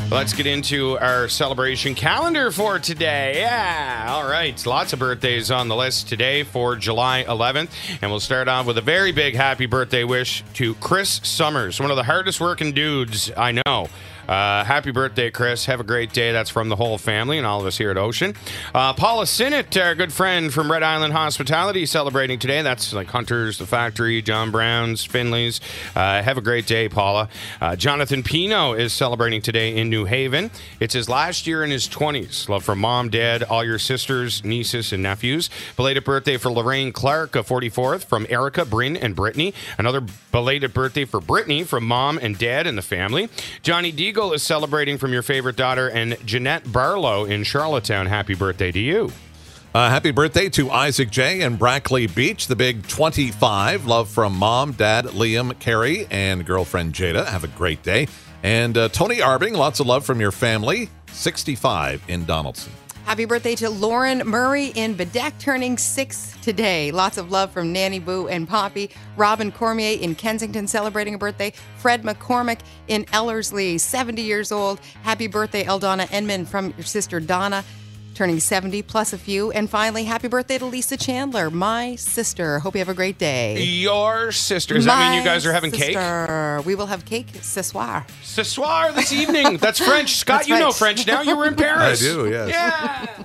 Let's get into our celebration calendar for today. Yeah, all right. Lots of birthdays on the list today for July 11th. And we'll start off with a very big happy birthday wish to Chris Summers, one of the hardest working dudes I know. Happy birthday, Chris. Have a great day. That's from the whole family and all of us here at Ocean. Paula Sinnott, our good friend from Red Island Hospitality, celebrating today. That's like Hunter's, The Factory, John Brown's, Finley's. Have a great day, Paula. Jonathan Pino is celebrating today in New Haven. It's his last year in his 20s. Love from mom, dad, all your sisters, nieces, and nephews. Belated birthday for Lorraine Clark, a 44th, from Erica, Bryn, and Brittany. Another belated birthday for Brittany from mom and dad and the family. Johnny Deagle is celebrating from your favorite daughter, and Jeanette Barlow in Charlottetown. Happy birthday to you. Happy birthday to Isaac J. in Brackley Beach, the big 25. Love from mom, dad, Liam, Carrie, and girlfriend Jada. Have a great day. And Tony Arbing, lots of love from your family, 65 in Donaldson. Happy birthday to Lauren Murray in Bedeck, turning 6 today. Lots of love from Nanny Boo and Poppy. Robin Cormier in Kensington celebrating a birthday. Fred McCormick in Ellerslie, 70 years old. Happy birthday, Eldonna Enman, from your sister Donna, turning 70 plus a few. And finally, happy birthday to Lisa Chandler, my sister. Hope you have a great day. Your sister. Does that mean you guys are having cake? We will have cake ce soir. Ce soir this evening. That's French. Scott, That's you know French. French now. You were in Paris. I do, yes. Yeah.